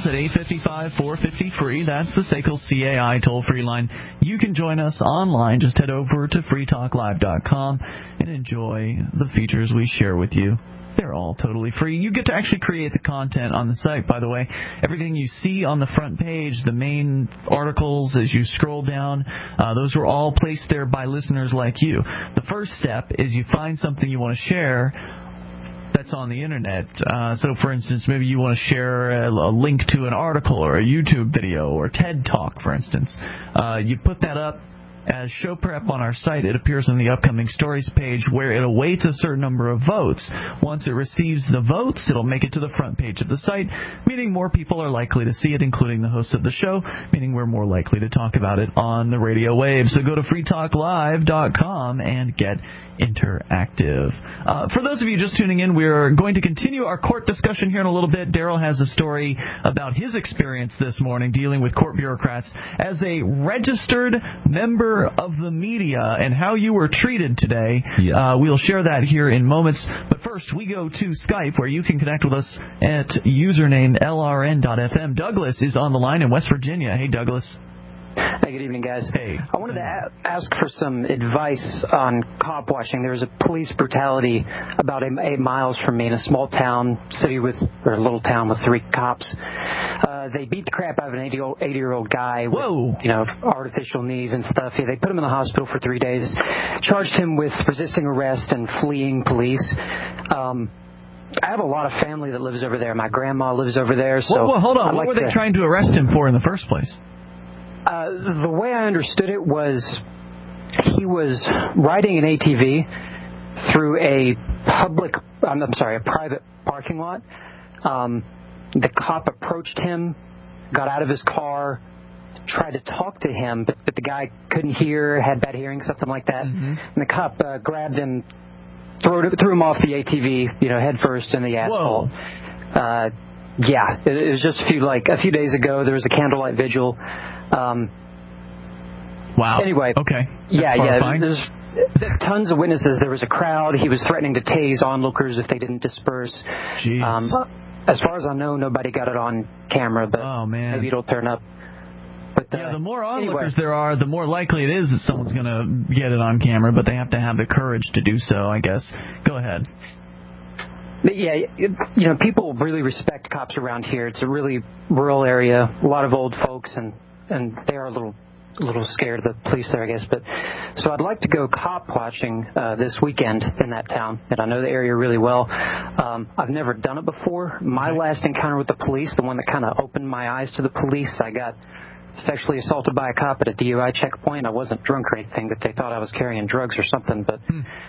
at 855-450-FREE. That's the SACL CAI toll-free line. You can join us online. Just head over to freetalklive.com and enjoy the features we share with you. They're all totally free. You get to actually create the content on the site, by the way. Everything you see on the front page, the main articles as you scroll down, those were all placed there by listeners like you. The first step is you find something you want to share that's on the internet. So, for instance, maybe you want to share a link to an article or a YouTube video or TED Talk, for instance. You put that up as show prep on our site. It appears on the upcoming stories page where it awaits a certain number of votes. Once it receives the votes, it'll make it to the front page of the site, meaning more people are likely to see it, including the hosts of the show, meaning we're more likely to talk about it on the radio waves. So go to freetalklive.com and get interactive. For those of you just tuning in, we're going to continue our court discussion here in a little bit. Daryl has a story about his experience this morning dealing with court bureaucrats as a registered member of the media and how you were treated today. Yeah. We'll share that here in moments. But first, we go to Skype, where you can connect with us at username LRN.FM. Douglas is on the line in West Virginia. Hey, Douglas. Hey, good evening, guys. Hey. I wanted to ask for some advice on cop watching. There was a police brutality about 8 miles from me in a small town, or a little town with 3 cops. They beat the crap out of an 80-year-old guy with, artificial knees and stuff. Yeah, they put him in the hospital for 3 days, charged him with resisting arrest and fleeing police. I have a lot of family that lives over there. My grandma lives over there. So well, hold on. What were they trying to arrest him for in the first place? The way I understood it was he was riding an ATV through a private parking lot. The cop approached him, got out of his car, tried to talk to him, but the guy couldn't hear, had bad hearing, something like that. Mm-hmm. And the cop grabbed him, threw him off the ATV, head first in the asphalt. Yeah, it was just a few days ago. There was a candlelight vigil. Wow. Anyway. Okay. There's tons of witnesses. There was a crowd. He was threatening to tase onlookers if they didn't disperse. Jeez. As far as I know, nobody got it on camera, but maybe it'll turn up. But, the more onlookers there are, the more likely it is that someone's going to get it on camera, but they have to have the courage to do so, I guess. Go ahead. But yeah, people really respect cops around here. It's a really rural area, a lot of old folks, and they are a little scared of the police there, I guess. But so I'd like to go cop watching this weekend in that town, and I know the area really well. I've never done it before. My last encounter with the police, the one that kind of opened my eyes to the police, I got sexually assaulted by a cop at a DUI checkpoint. I wasn't drunk or anything, but they thought I was carrying drugs or something. But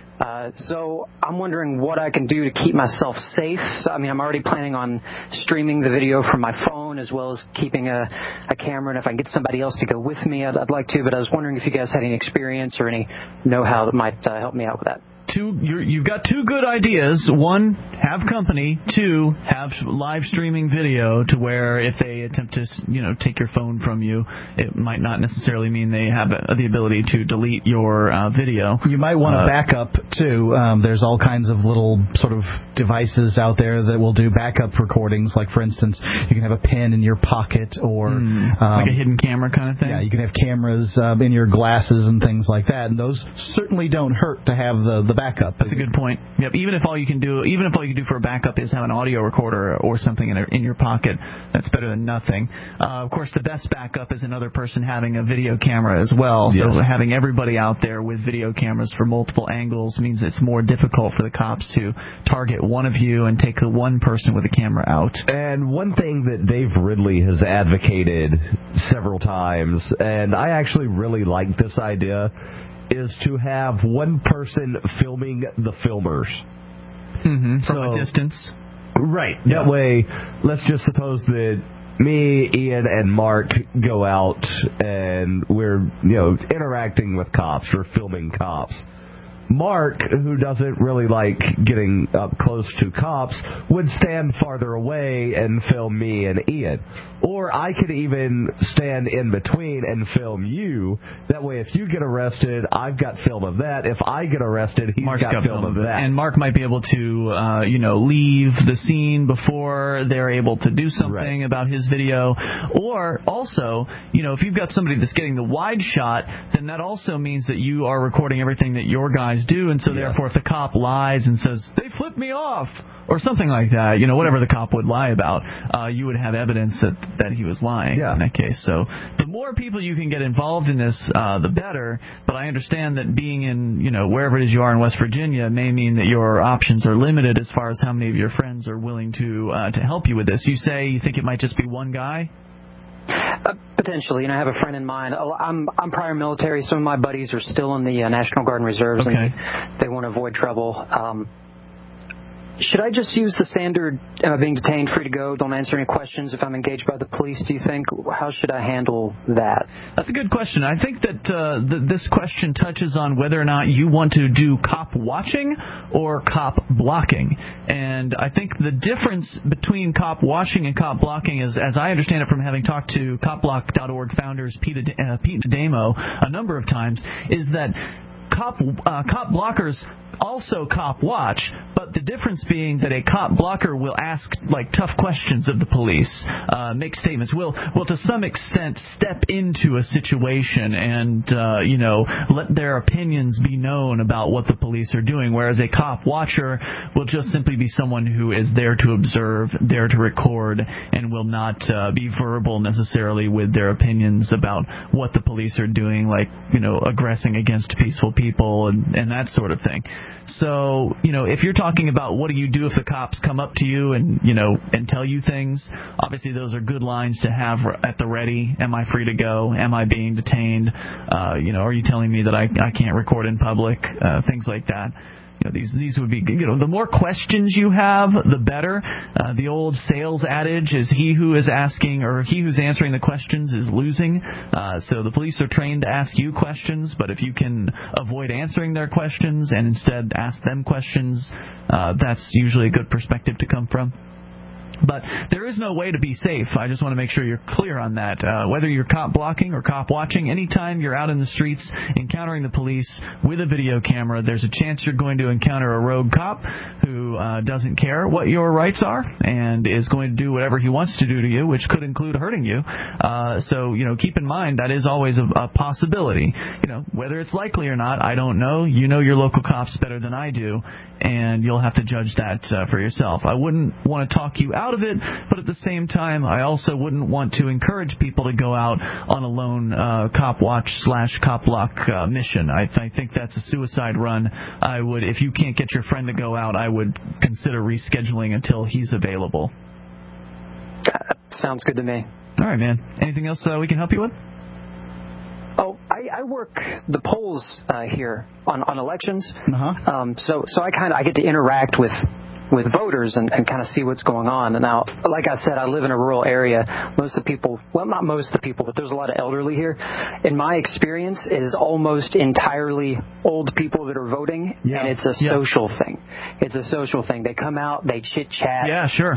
so I'm wondering what I can do to keep myself safe. So, I'm already planning on streaming the video from my phone as well as keeping a camera. And if I can get somebody else to go with me, I'd like to. But I was wondering if you guys had any experience or any know-how that might help me out with that. You've got 2 good ideas. 1, have company. 2, have live streaming video to where if they attempt to, take your phone from you, it might not necessarily mean they have the ability to delete your video. You might want a backup, too. There's all kinds of little sort of devices out there that will do backup recordings. Like, for instance, you can have a pen in your pocket or... like a hidden camera kind of thing? Yeah, you can have cameras in your glasses and things like that. And those certainly don't hurt to have the backup. That's a good point. Yep. Even if all you can do for a backup is have an audio recorder or something in your pocket, that's better than nothing. Of course, the best backup is another person having a video camera as well. Yes. So having everybody out there with video cameras for multiple angles means it's more difficult for the cops to target one of you and take the one person with the camera out. And one thing that Dave Ridley has advocated several times, and I actually really like this idea, is to have one person filming the filmers. From a distance. Right. Yeah. That way, let's just suppose that me, Ian, and Mark go out and we're, interacting with cops or filming cops. Mark, who doesn't really like getting up close to cops, would stand farther away and film me and Ian. Or I could even stand in between and film you. That way, if you get arrested, I've got film of that. If I get arrested, he's Mark's got film of that. And Mark might be able to, leave the scene before they're able to do something about his video. Or also, if you've got somebody that's getting the wide shot, then that also means that you are recording everything that your guys do. And so therefore, if the cop lies and says, they flipped me off, or something like that, whatever the cop would lie about, you would have evidence that he was lying in that case. So the more people you can get involved in this, the better. But I understand that being in, wherever it is you are in West Virginia may mean that your options are limited as far as how many of your friends are willing to help you with this. You say you think it might just be one guy? Potentially. I have a friend in mind. I'm prior military. Some of my buddies are still in the National Guard and Reserves, and they want to avoid trouble. Should I just use the standard being detained, free to go, don't answer any questions if I'm engaged by the police, do you think? How should I handle that? That's a good question. I think that this question touches on whether or not you want to do cop watching or cop blocking. And I think the difference between cop watching and cop blocking is, as I understand it from having talked to copblock.org founders Pete Adamo a number of times, is that cop blockers also cop watch, but the difference being that a cop blocker will ask tough questions of the police, make statements, will to some extent step into a situation and let their opinions be known about what the police are doing, whereas a cop watcher will just simply be someone who is there to observe, there to record, and will not be verbal necessarily with their opinions about what the police are doing, aggressing against peaceful people and that sort of thing. So, if you're talking about what do you do if the cops come up to you and tell you things, obviously those are good lines to have at the ready. Am I free to go? Am I being detained? Are you telling me that I can't record in public? Things like that. These would be, the more questions you have, the better. The old sales adage is he who is asking or he who's answering the questions is losing. So the police are trained to ask you questions, but if you can avoid answering their questions and instead ask them questions, that's usually a good perspective to come from. But there is no way to be safe. I just want to make sure you're clear on that. Whether you're cop blocking or cop watching, anytime you're out in the streets encountering the police with a video camera, there's a chance you're going to encounter a rogue cop who doesn't care what your rights are and is going to do whatever he wants to do to you, which could include hurting you. So keep in mind that is always a possibility. Whether it's likely or not, I don't know. You know your local cops better than I do, and you'll have to judge that for yourself. I wouldn't want to talk you out of it, but at the same time, I also wouldn't want to encourage people to go out on a lone cop watch / cop block mission. I think that's a suicide run. I would, if you can't get your friend to go out, I would consider rescheduling until he's available. Sounds good to me. All right, man. Anything else we can help you with? Oh, I work the polls here on elections. So I get to interact with voters and kind of see what's going on. And now, like I said, I live in a rural area. Most of the people, well, not most of the people, but there's a lot of elderly here. In my experience, it is almost entirely old people that are voting, and it's a social thing. It's a social thing. They come out, they chit-chat. Yeah, sure.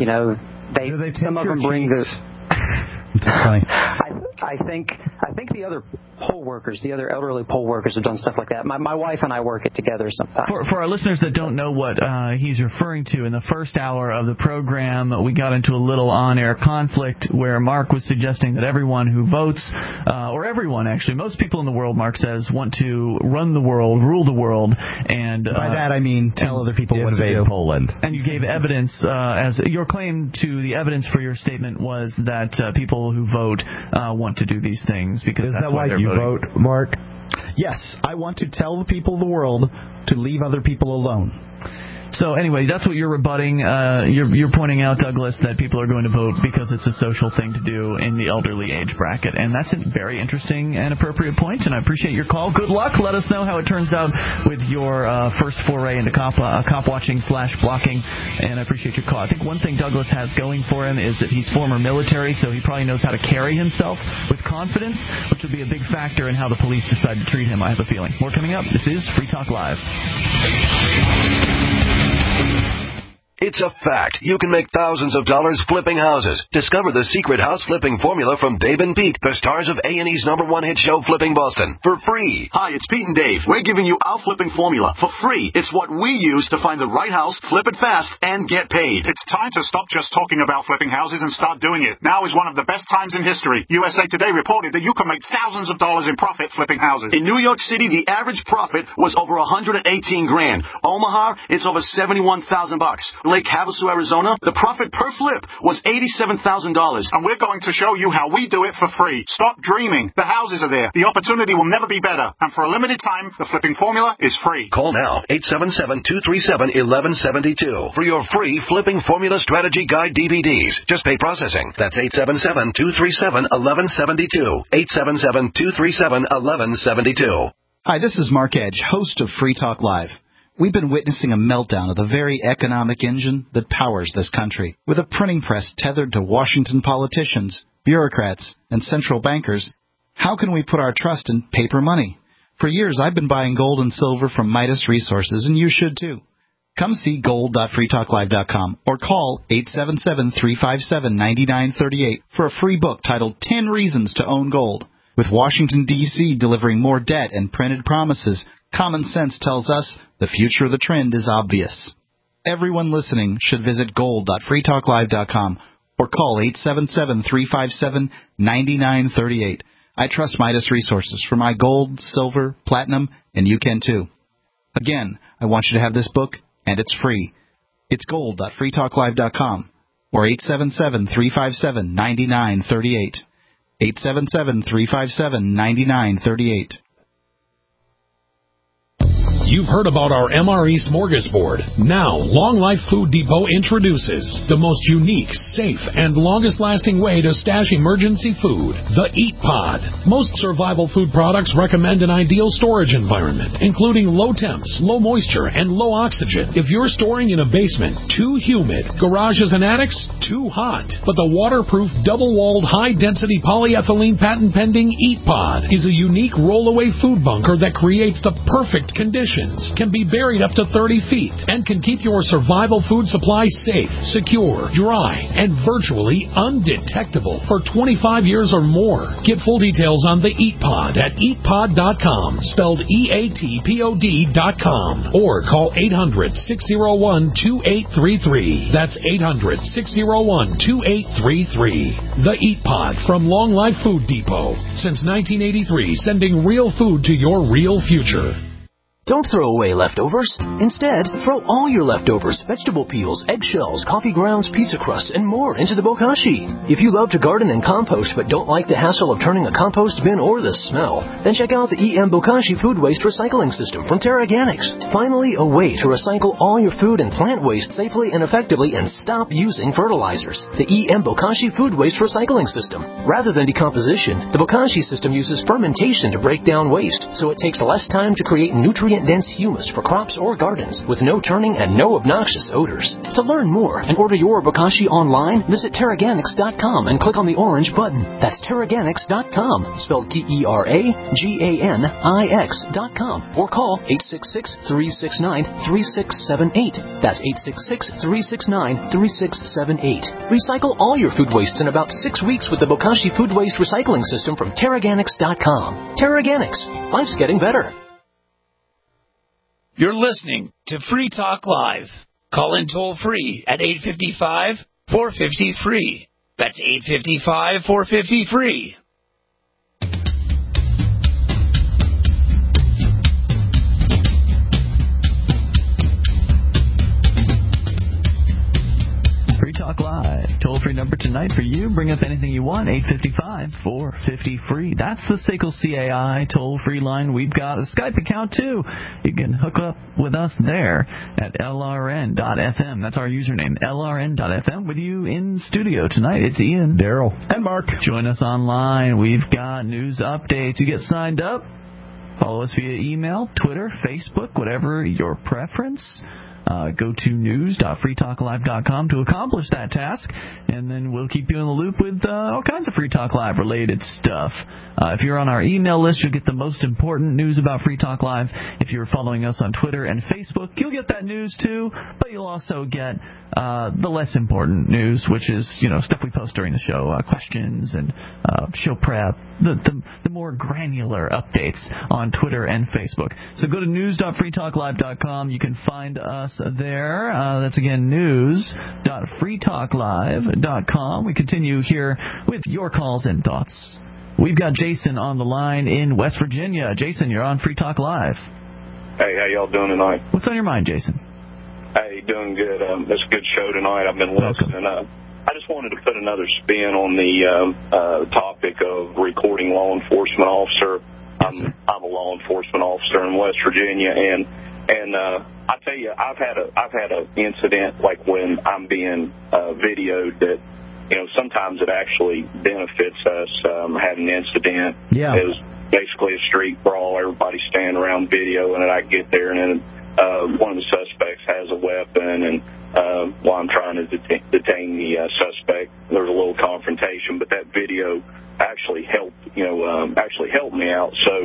Some of them bring the... It's funny. I think the other poll workers, the other elderly poll workers have done stuff like that. My wife and I work it together sometimes. For our listeners that don't know what he's referring to, in the first hour of the program, we got into a little on-air conflict where Mark was suggesting that everyone who votes, or everyone actually, most people in the world, Mark says, want to run the world, rule the world, and by that I mean tell other people what to do. Poland. And you gave evidence, as your claim to the evidence for your statement was that people who vote want to do these things because is that's that why they're you voting. vote, Mark? Yes, I want to tell the people of the world to leave other people alone. So anyway, that's what you're rebutting. You're pointing out, Douglas, that people are going to vote because it's a social thing to do in the elderly age bracket. And that's a very interesting and appropriate point, and I appreciate your call. Good luck. Let us know how it turns out with your first foray into cop watching / blocking, and I appreciate your call. I think one thing Douglas has going for him is that he's former military, so he probably knows how to carry himself with confidence, which will be a big factor in how the police decide to treat him, I have a feeling. More coming up. This is Free Talk Live. It's a fact. You can make thousands of dollars flipping houses. Discover the secret house flipping formula from Dave and Pete, the stars of A&E's #1 hit show, Flipping Boston, for free. Hi, it's Pete and Dave. We're giving you our flipping formula for free. It's what we use to find the right house, flip it fast, and get paid. It's time to stop just talking about flipping houses and start doing it. Now is one of the best times in history. USA Today reported that you can make thousands of dollars in profit flipping houses. In New York City, the average profit was over $118 grand. Omaha, it's over $71,000 bucks. Lake Havasu, Arizona, the profit per flip was $87,000. And we're going to show you how we do it for free. Stop dreaming. The houses are there. The opportunity will never be better. And for a limited time, the flipping formula is free. Call now, 877-237-1172 for your free Flipping Formula Strategy Guide DVDs. Just pay processing. That's 877-237-1172. 877-237-1172. Hi, this is Mark Edge, host of Free Talk Live. We've been witnessing a meltdown of the very economic engine that powers this country. With a printing press tethered to Washington politicians, bureaucrats, and central bankers, how can we put our trust in paper money? For years, I've been buying gold and silver from Midas Resources, and you should too. Come see gold.freetalklive.com or call 877-357-9938 for a free book titled 10 Reasons to Own Gold. With Washington, D.C. delivering more debt and printed promises, common sense tells us the future of the trend is obvious. Everyone listening should visit gold.freetalklive.com or call 877-357-9938. I trust Midas Resources for my gold, silver, platinum, and you can too. Again, I want you to have this book, and it's free. It's gold.freetalklive.com or 877-357-9938. 877-357-9938. You've heard about our MRE Smorgasbord. Now, Long Life Food Depot introduces the most unique, safe, and longest-lasting way to stash emergency food, the Eat Pod. Most survival food products recommend an ideal storage environment, including low temps, low moisture, and low oxygen. If you're storing in a basement, too humid, garages and attics, too hot. But the waterproof, double-walled, high-density polyethylene patent-pending Eat Pod is a unique roll-away food bunker that creates the perfect conditions, can be buried up to 30 feet, and can keep your survival food supply safe, secure, dry, and virtually undetectable for 25 years or more. Get full details on the Eat Pod at eatpod.com, spelled EATPOD.com, or call 800-601-2833. That's 800-601-2833. The Eat Pod from Long Life Food Depot. Since 1983, sending real food to your real future. Don't throw away leftovers. Instead, throw all your leftovers, vegetable peels, eggshells, coffee grounds, pizza crusts, and more into the bokashi. If you love to garden and compost but don't like the hassle of turning a compost bin or the smell, then check out the EM Bokashi Food Waste Recycling System from TerraGanix. Finally, a way to recycle all your food and plant waste safely and effectively and stop using fertilizers. The EM Bokashi Food Waste Recycling System. Rather than decomposition, the Bokashi system uses fermentation to break down waste, so it takes less time to create nutrient-dense humus for crops or gardens with no turning and no obnoxious odors. To learn more and order your Bokashi online, visit TerraGanix.com and click on the orange button. That's TerraGanix.com, spelled TerraGanix.com, or call 866-369-3678. That's 866-369-3678. Recycle all your food wastes in about 6 weeks with the Bokashi Food Waste Recycling System from TerraGanix.com. TerraGanix. Life's getting better. You're listening to Free Talk Live. Call in toll-free at 855-450-FREE. That's 855-450-FREE. Free Talk Live. Toll-free number tonight for you. Bring up anything you want. 855-450-FREE. That's the SACL CAI toll-free line. We've got a Skype account, too. You can hook up with us there at LRN.FM. That's our username, LRN.FM. With you in studio tonight, it's Ian, Daryl, and Mark. Join us online. We've got news updates. You get signed up. Follow us via email, Twitter, Facebook, whatever your preference. Go to news.freetalklive.com to accomplish that task, and then we'll keep you in the loop with all kinds of Free Talk Live related stuff. If you're on our email list, you'll get the most important news about Free Talk Live. If you're following us on Twitter and Facebook, you'll get that news too, but you'll also get the less important news, which is, stuff we post during the show, questions and show prep, the more granular updates on Twitter and Facebook. So go to news.freetalklive.com. You can find us there. That's again news.freetalklive.com. We continue here with your calls and thoughts. We've got Jason on the line in West Virginia. Jason, you're on Free Talk Live. Hey, how y'all doing tonight? What's on your mind, Jason? Hey, doing good. It's a good show tonight. I've been listening. I just wanted to put another spin on the topic of recording law enforcement officer. I'm a law enforcement officer in West Virginia, and I tell you, I've had an incident like when I'm being videoed that, sometimes it actually benefits us. Had an incident. Yeah. It was basically a street brawl. Everybody standing around videoing it. I get there, and then one of the suspects has a weapon, and while I'm trying to detain the suspect, there was a little confrontation, but that video actually helped me out. So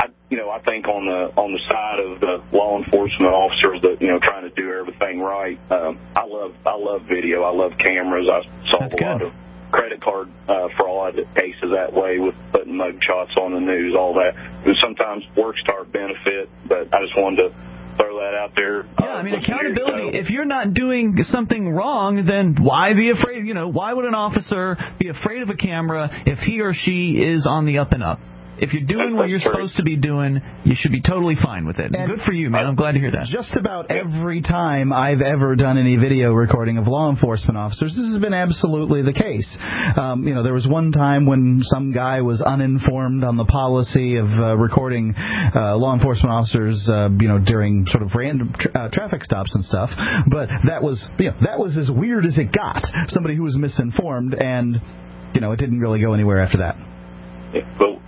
I think on the side of the law enforcement officers that trying to do everything right, I love video. I love cameras. I saw a lot of credit card fraud cases that way with putting mug shots on the news, all that. And sometimes works to our benefit, but I just wanted to throw that out there. Yeah, accountability. If you're not doing something wrong, then why be afraid? Why would an officer be afraid of a camera if he or she is on the up and up? If you're doing what you're supposed to be doing, you should be totally fine with it. And good for you, man. I'm glad to hear that. Just about every time I've ever done any video recording of law enforcement officers, this has been absolutely the case. There was one time when some guy was uninformed on the policy of recording law enforcement officers, during sort of random traffic stops and stuff. But that was as weird as it got. Somebody who was misinformed, and it didn't really go anywhere after that. Yeah,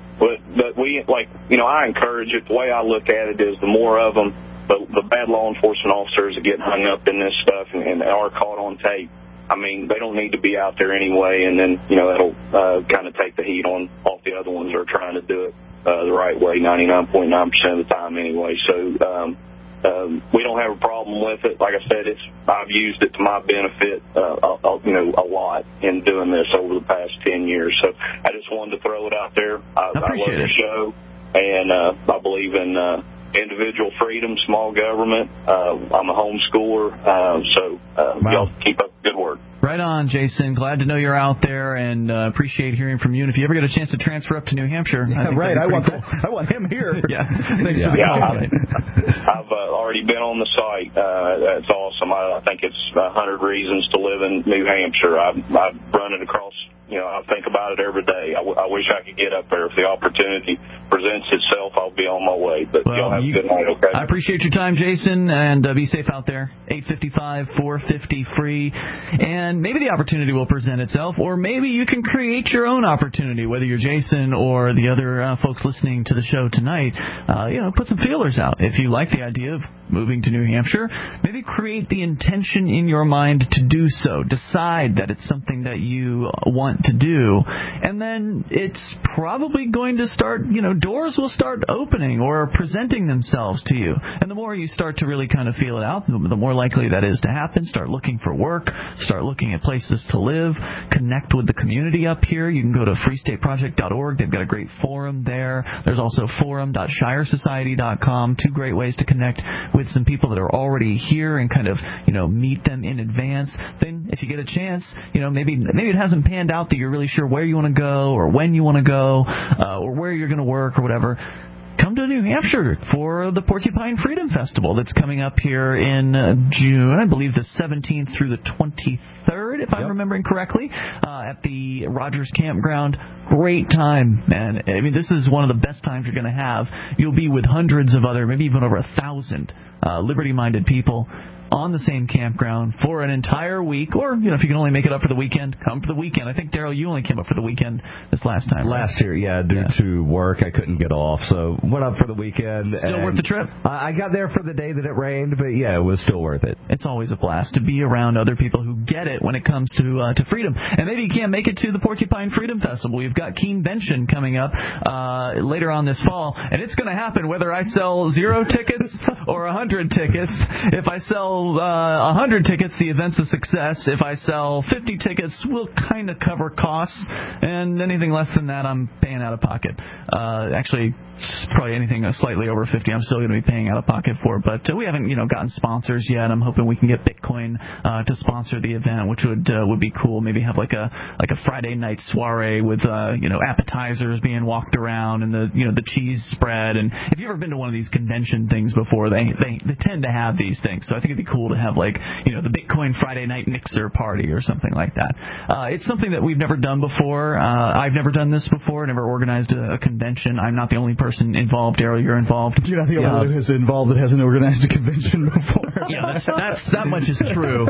But we, I encourage it. The way I look at it is the more of them, the bad law enforcement officers that get hung up in this stuff and are caught on tape, they don't need to be out there anyway, and then, that'll kind of take the heat off the other ones that are trying to do it the right way 99.9% of the time anyway. So we don't have a problem with it. Like I said, I've used it to my benefit a lot in doing this over the past 10 years. So I just wanted to throw it out there. I love the show, and I believe in individual freedom, small government. I'm a homeschooler, so y'all keep up the good work. Right on, Jason. Glad to know you're out there, and appreciate hearing from you. And if you ever get a chance to transfer up to New Hampshire, I want him here. Thanks for the call. I've already been on the site. That's awesome. I think it's 100 reasons to live in New Hampshire. I've run it across. I think about it every day. I wish I could get up there. If the opportunity presents itself, I'll be on my way. But y'all have a good night, okay? I appreciate your time, Jason, and be safe out there. 855-450-FREE. And maybe the opportunity will present itself, or maybe you can create your own opportunity, whether you're Jason or the other folks listening to the show tonight. Put some feelers out. If you like the idea of moving to New Hampshire, maybe create the intention in your mind to do so. Decide that it's something that you want to do, and then it's probably going to start, doors will start opening or presenting themselves to you. And the more you start to really kind of feel it out, the more likely that is to happen. Start looking for work, start looking at places to live, connect with the community up here. You can go to freestateproject.org. They've got a great forum there. There's also forum.shiresociety.com. 2 great ways to connect with some people that are already here and kind of, meet them in advance. Then if you get a chance, maybe it hasn't panned out that you're really sure where you want to go or when you want to go or where you're going to work or whatever. Come to New Hampshire for the Porcupine Freedom Festival that's coming up here in June, I believe the 17th through the 23rd, if I'm remembering correctly, at the Rogers Campground. great time, man. I mean, this is one of the best times you're going to have. You'll be with hundreds of other, maybe even over 1,000 liberty-minded people on the same campground for an entire week, or, if you can only make it up for the weekend, come for the weekend. I think, Daryl, you only came up for the weekend this last time. Last year, due to work, I couldn't get off, so went up for the weekend. Still worth the trip. I got there for the day that it rained, but it was still worth it. It's always a blast to be around other people who get it when it comes to freedom. And maybe you can't make it to the Porcupine Freedom Festival. We've got Keenvention coming up later on this fall, and it's going to happen whether I sell 0 tickets or 100 tickets. If I sell 100 tickets, the event's a success. If I sell 50 tickets, we'll kind of cover costs, and anything less than that, I'm paying out of pocket. Actually, probably anything slightly over 50, I'm still going to be paying out of pocket for. But we haven't, gotten sponsors yet. I'm hoping we can get Bitcoin to sponsor the event, which would be cool. Maybe have like a Friday night soiree with appetizers being walked around and the cheese spread. And if you've ever been to one of these convention things before, they tend to have these things. So I think it'd be cool to have the Bitcoin Friday night mixer party or something like that. It's something that we've never done before. I've never done this before. Never organized a convention. I'm not the only person involved. Daryl, you're involved. You're not the only one who's involved that hasn't organized a convention before. That much is true.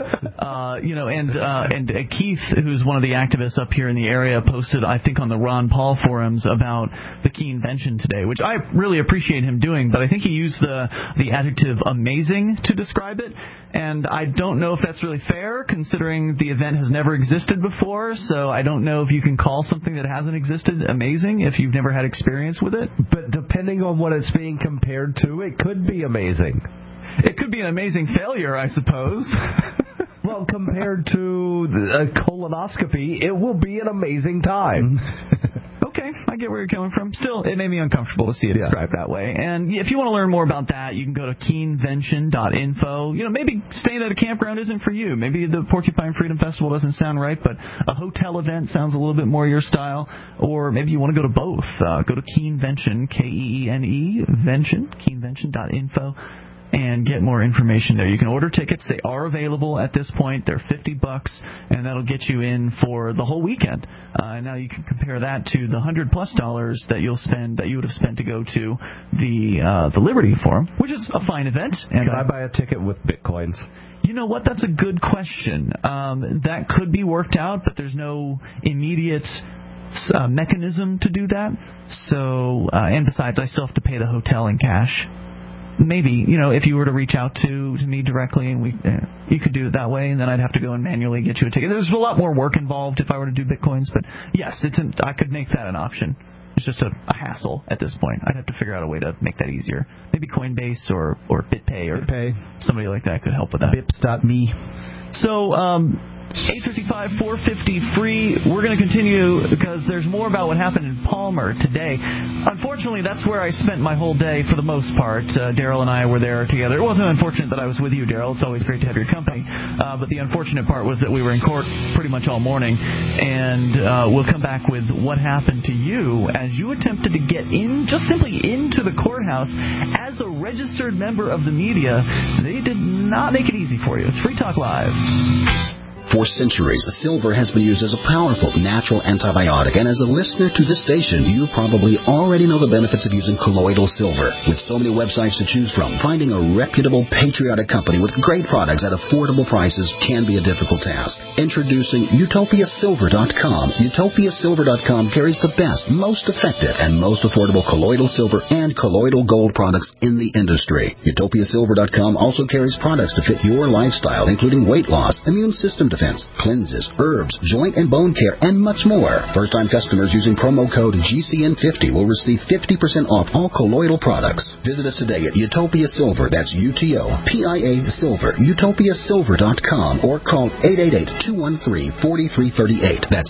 And Keith, who's one of the activists up here in the area, posted, I think, on the Ron Paul forums about the Keenvention today, which I really appreciate him doing, but I think he used the adjective amazing to describe it, and I don't know if that's really fair, considering the event has never existed before, so I don't know if you can call something that hasn't existed amazing if you've never had experience with it. But depending on what it's being compared to, it could be amazing. It could be an amazing failure, I suppose. Well, compared to a colonoscopy, it will be an amazing time. Okay, I get where you're coming from. Still, it made me uncomfortable to see it described that way. And if you want to learn more about that, you can go to keenvention.info. Maybe staying at a campground isn't for you. Maybe the Porcupine Freedom Festival doesn't sound right, but a hotel event sounds a little bit more your style. Or maybe you want to go to both. Go to Keenvention, K-E-E-N-E, Vention, keenvention.info. And get more information there. You can order tickets. They are available at this point. They're $50, and that'll get you in for the whole weekend. And now you can compare that to the $100+ that you'll spend, that you would have spent to go to the Liberty Forum, which is a fine event. And can I buy a ticket with Bitcoins? You know what? That's a good question. That could be worked out, but there's no immediate mechanism to do that. So, and besides, I still have to pay the hotel in cash. Maybe, if you were to reach out to me directly, and you could do it that way, and then I'd have to go and manually get you a ticket. There's a lot more work involved if I were to do Bitcoins, but yes, I could make that an option. It's just a hassle at this point. I'd have to figure out a way to make that easier. Maybe Coinbase or BitPay or somebody like that could help with that. Bips.me. So, 855-450-FREE. We're going to continue because there's more about what happened in Palmer today. Unfortunately, that's where I spent my whole day for the most part. Daryl and I were there together. It wasn't unfortunate that I was with you, Daryl. It's always great to have your company. But the unfortunate part was that we were in court pretty much all morning. And we'll come back with what happened to you as you attempted to get just simply into the courthouse as a registered member of the media. They did not make it easy for you. It's Free Talk Live. For centuries, silver has been used as a powerful natural antibiotic, and as a listener to this station, you probably already know the benefits of using colloidal silver. With so many websites to choose from, finding a reputable, patriotic company with great products at affordable prices can be a difficult task. Introducing UtopiaSilver.com. UtopiaSilver.com carries the best, most effective, and most affordable colloidal silver and colloidal gold products in the industry. UtopiaSilver.com also carries products to fit your lifestyle, including weight loss, immune system defense, cleanses, herbs, joint and bone care, and much more. First-time customers using promo code GCN50 will receive 50% off all colloidal products. Visit us today at Utopia Silver. That's UTOPIA Silver. UtopiaSilver.com or call 888-213-4338. That's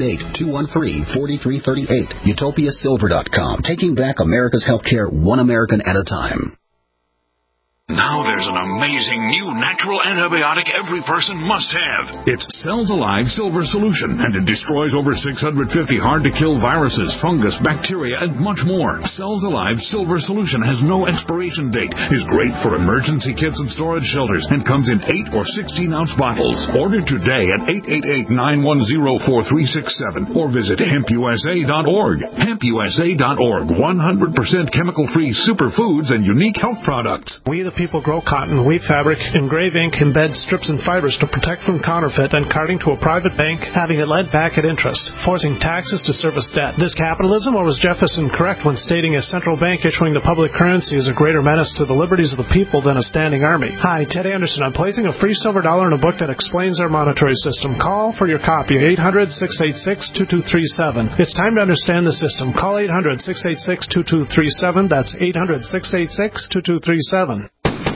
888-213-4338. UtopiaSilver.com. Taking back America's healthcare one American at a time. Now there's an amazing new natural antibiotic every person must have. It's Cells Alive Silver Solution, and it destroys over 650 hard-to-kill viruses, fungus, bacteria, and much more. Cells Alive Silver Solution has no expiration date, is great for emergency kits and storage shelters, and comes in 8 or 16-ounce bottles. Order today at 888-910-4367 or visit hempusa.org. Hempusa.org, 100% chemical-free superfoods and unique health products. We the people grow cotton, weave fabric, engrave ink, embed strips and fibers to protect from counterfeit and carting to a private bank, having it lent back at interest, forcing taxes to service debt. This capitalism, or was Jefferson correct when stating a central bank issuing the public currency is a greater menace to the liberties of the people than a standing army? Hi, Ted Anderson. I'm placing a free silver dollar in a book that explains our monetary system. Call for your copy, 800-686-2237. It's time to understand the system. Call 800-686-2237. That's 800-686-2237.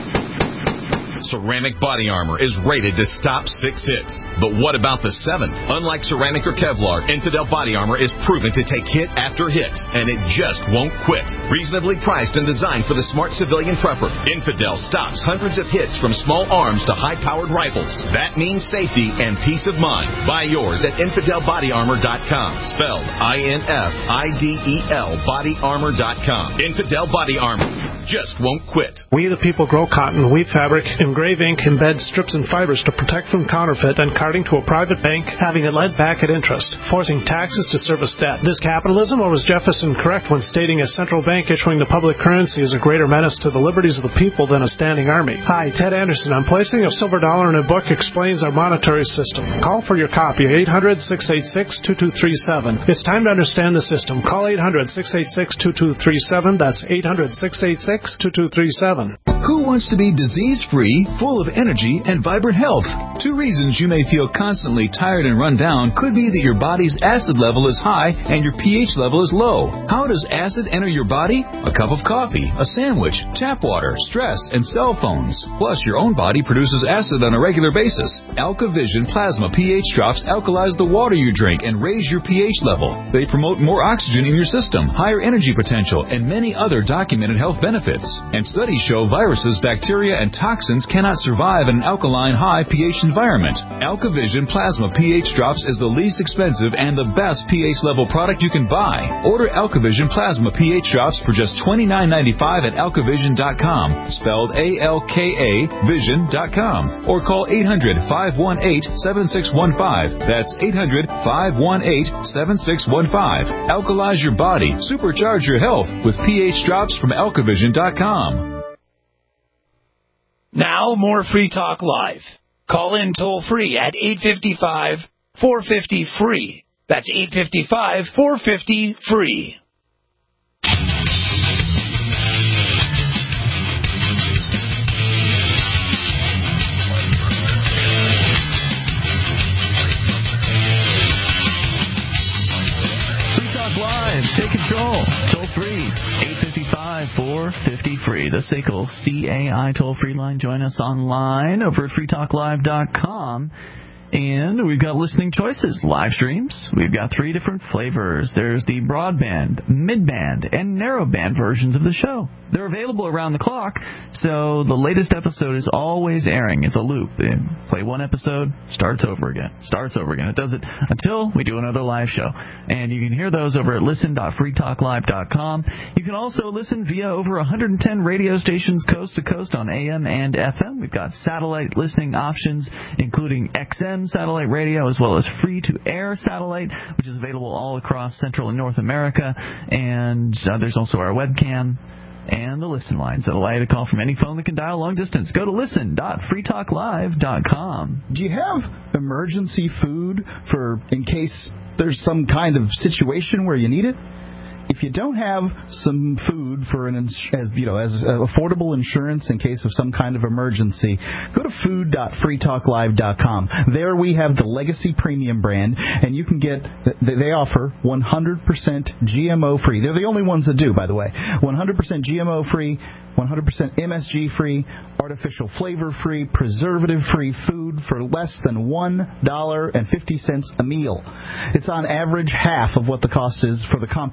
Ceramic body armor is rated to stop 6 hits. But what about the 7th? Unlike ceramic or Kevlar, Infidel body armor is proven to take hit after hit, and it just won't quit. Reasonably priced and designed for the smart civilian prepper, Infidel stops hundreds of hits from small arms to high-powered rifles. That means safety and peace of mind. Buy yours at InfidelBodyArmor.com. Spelled INFIDEL BodyArmor.com. Infidel Body Armor just won't quit. We the people grow cotton, weave fabric, engrave ink, embed strips and fibers to protect from counterfeit and carting to a private bank, having it lent back at interest, forcing taxes to service debt. This capitalism, or was Jefferson correct when stating a central bank issuing the public currency is a greater menace to the liberties of the people than a standing army? Hi, Ted Anderson. I'm placing a silver dollar in a book explains our monetary system. Call for your copy, 800-686-2237. It's time to understand the system. Call 800-686-2237. That's 800-686-2237. Who wants to be disease-free, full of energy, and vibrant health? 2 reasons you may feel constantly tired and run down could be that your body's acid level is high and your pH level is low. How does acid enter your body? A cup of coffee, a sandwich, tap water, stress, and cell phones. Plus, your own body produces acid on a regular basis. AlkaVision Plasma pH drops alkalize the water you drink and raise your pH level. They promote more oxygen in your system, higher energy potential, and many other documented health benefits. And studies show viruses, bacteria, and toxins cannot survive in an alkaline high pH environment. AlkaVision Plasma pH Drops is the least expensive and the best pH level product you can buy. Order AlkaVision Plasma pH Drops for just $29.95 at AlkaVision.com, spelled ALKA Vision.com, or call 800-518-7615. That's 800-518-7615. Alkalize your body, supercharge your health with pH Drops from AlkaVision.com. Now, more Free Talk Live. Call in toll-free at 855-450-FREE. That's 855-450-FREE. Free Talk Live. Take control. Toll-free. 855-450-FREE. The SACL CAI toll-free line. Join us online over at freetalklive.com. And we've got listening choices, live streams. We've got 3 different flavors. There's the broadband, midband, and narrowband versions of the show. They're available around the clock, so the latest episode is always airing. It's a loop. Play one episode, starts over again. It does it until we do another live show. And you can hear those over at listen.freetalklive.com. You can also listen via over 110 radio stations coast to coast on AM and FM. We've got satellite listening options, including XM satellite radio, as well as free-to-air satellite, which is available all across Central and North America. And there's also our webcam and the listen lines that allow you to call from any phone that can dial long distance. Go to listen.freetalklive.com. Do you have emergency food for in case there's some kind of situation where you need it? If you don't have some food for as affordable insurance in case of some kind of emergency, go to food.freetalklive.com. There we have the Legacy Premium brand, and you can get, they offer 100% GMO-free. They're the only ones that do, by the way. 100% GMO-free, 100% MSG-free, artificial flavor-free, preservative-free food for less than $1.50 a meal. It's on average half of what the cost is for the competition,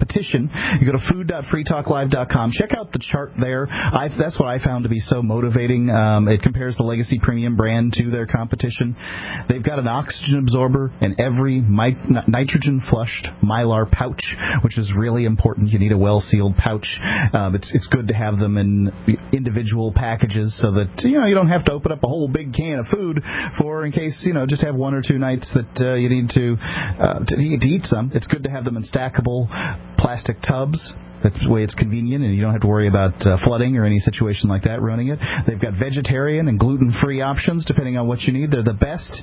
competition. You go to food.freetalklive.com. Check out the chart there. That's what I found to be so motivating. It compares the Legacy Premium brand to their competition. They've got an oxygen absorber in every nitrogen-flushed Mylar pouch, which is really important. You need a well-sealed pouch. It's good to have them in individual packages so that you don't have to open up a whole big can of food in case just have one or two nights that you need to eat some. It's good to have them in stackable plastic tubs. That way it's convenient and you don't have to worry about flooding or any situation like that ruining it. They've got vegetarian and gluten-free options depending on what you need. They're the best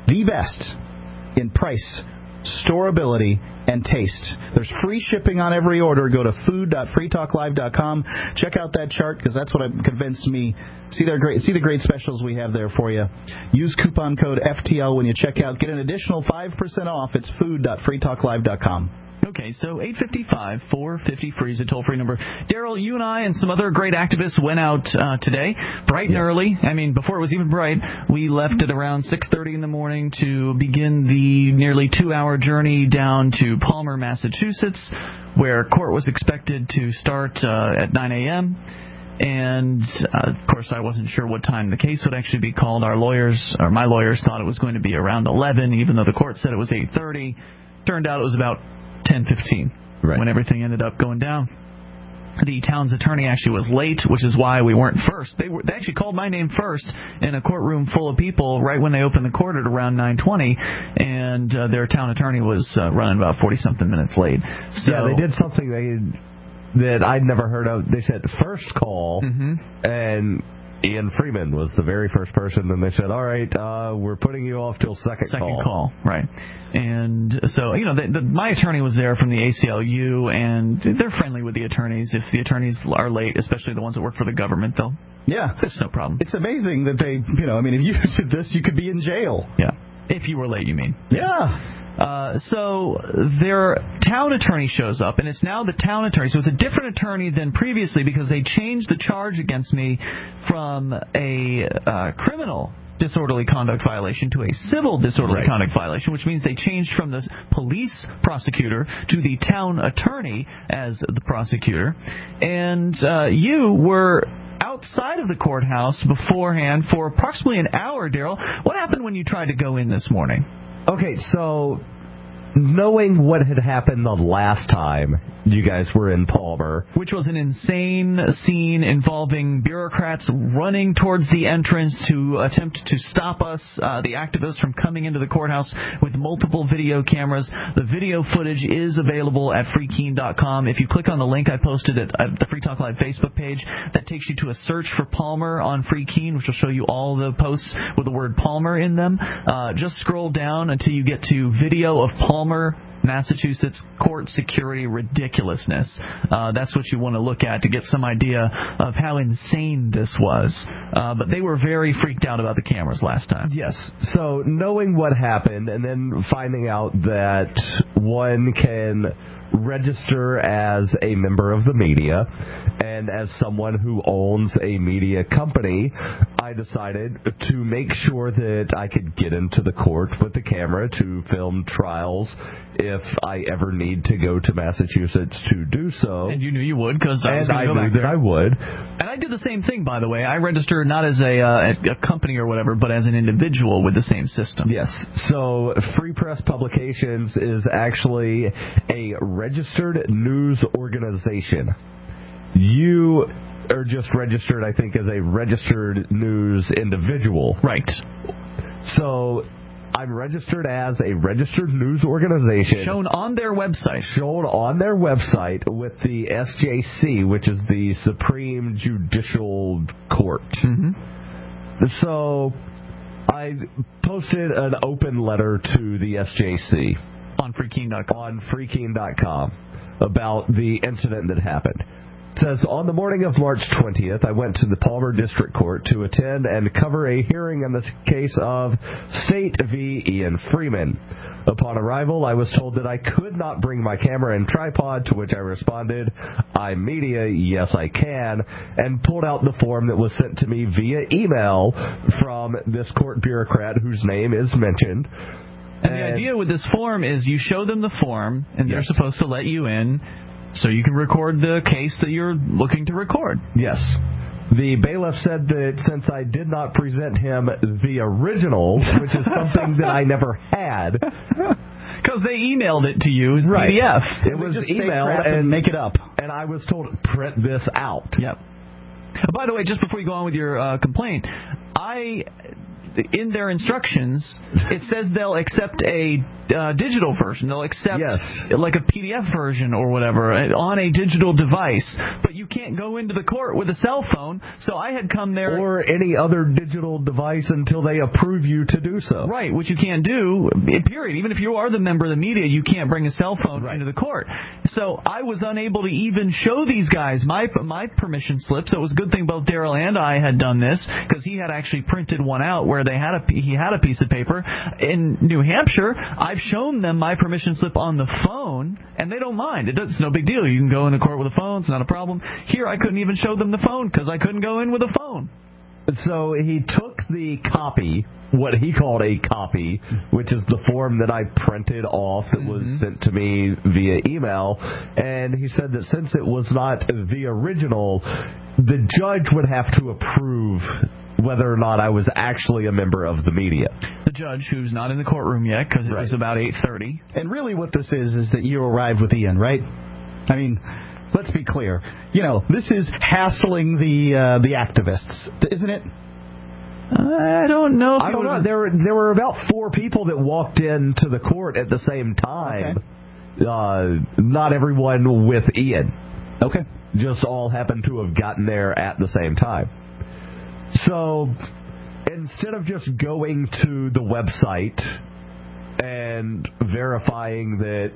in price, storability, and taste. There's free shipping on every order. Go to food.freetalklive.com. Check out that chart because that's what convinced me. See the great specials we have there for you. Use coupon code FTL when you check out. Get an additional 5% off. It's food.freetalklive.com. Okay, so 855-450-FREE is a toll-free number. Daryl, you and I and some other great activists went out today, bright and early. I mean, before it was even bright, we left at around 6:30 in the morning to begin the nearly 2-hour journey down to Palmer, Massachusetts, where court was expected to start at 9 a.m., and, of course, I wasn't sure what time the case would actually be called. My lawyers thought it was going to be around 11, even though the court said it was 8:30. Turned out it was about 10:15 when everything ended up going down. The town's attorney actually was late, which is why we weren't first. They actually called my name first in a courtroom full of people right when they opened the court at around 9:20, and their town attorney was running about 40-something minutes late. So, yeah, they did something that I'd never heard of. They said first call, and Ian Freeman was the very first person, and they said, all right, we're putting you off till second call. Right. And so, my attorney was there from the ACLU, and they're friendly with the attorneys. If the attorneys are late, especially the ones that work for the government, there's no problem. It's amazing that they, if you did this, you could be in jail. Yeah. If you were late, you mean. Yeah. So their town attorney shows up, and it's now the town attorney. So it's a different attorney than previously because they changed the charge against me from a criminal disorderly conduct violation to a civil disorderly conduct violation, which means they changed from the police prosecutor to the town attorney as the prosecutor. And you were outside of the courthouse beforehand for approximately an hour, Daryl. What happened when you tried to go in this morning? Okay, so knowing what had happened the last time you guys were in Palmer, which was an insane scene involving bureaucrats running towards the entrance to attempt to stop us, the activists, from coming into the courthouse with multiple video cameras. The video footage is available at freekeen.com. If you click on the link I posted at the Free Talk Live Facebook page, that takes you to a search for Palmer on Freekeen, which will show you all the posts with the word Palmer in them. Just scroll down until you get to video of Palmer, Massachusetts court security ridiculousness. That's what you want to look at to get some idea of how insane this was. But they were very freaked out about the cameras last time. Yes. So knowing what happened and then finding out that one can register as a member of the media and as someone who owns a media company, I decided to make sure that I could get into the court with the camera to film trials if I ever need to go to Massachusetts to do so. And you knew you would because I was going to go back there. I would. And I did the same thing, by the way. I registered not as a company or whatever, but as an individual with the same system. Yes. So Free Press Publications is actually a registered news organization. You are just registered, I think, as a registered news individual. Right. So I'm registered as a registered news organization. Shown on their website. Shown on their website with the SJC, which is the Supreme Judicial Court. Mm-hmm. So I posted an open letter to the SJC. On freekeen.com. On freekeen.com about the incident that happened. It says, on the morning of March 20th, I went to the Palmer District Court to attend and cover a hearing on the case of State v. Ian Freeman. Upon arrival, I was told that I could not bring my camera and tripod, to which I responded, I'm media, yes I can, and pulled out the form that was sent to me via email from this court bureaucrat whose name is mentioned. And the idea with this form is you show them the form, and they're supposed to let you in. So you can record the case that you're looking to record. Yes. The bailiff said that since I did not present him the original, which is something that I never had... Because they emailed it to you as PDF. It was emailed and make it up. And I was told, print this out. Yep. By the way, just before you go on with your complaint, in their instructions, it says they'll accept a digital version. They'll accept like a PDF version or whatever on a digital device. But you can't go into the court with a cell phone. So I had come there. Or any other digital device until they approve you to do so. Right, which you can't do, period. Even if you are the member of the media, you can't bring a cell phone into the court. So I was unable to even show these guys my permission slip. So it was a good thing both Daryl and I had done this, because he had actually printed one out where he had a piece of paper. In New Hampshire, I've shown them my permission slip on the phone, and they don't mind. It's no big deal. You can go in the court with a phone. It's not a problem. Here, I couldn't even show them the phone because I couldn't go in with a phone. So he took the copy, what he called a copy, which is the form that I printed off that was sent to me via email, and he said that since it was not the original, the judge would have to approve whether or not I was actually a member of the media. The judge, who's not in the courtroom yet, because it was about 8:30. And really what this is that you arrived with Ian, right? I mean, let's be clear. This is hassling the activists, isn't it? I don't know. I don't know. There were about 4 people that walked into the court at the same time. Okay. Not everyone with Ian. Okay. Just all happened to have gotten there at the same time. So instead of just going to the website and verifying that,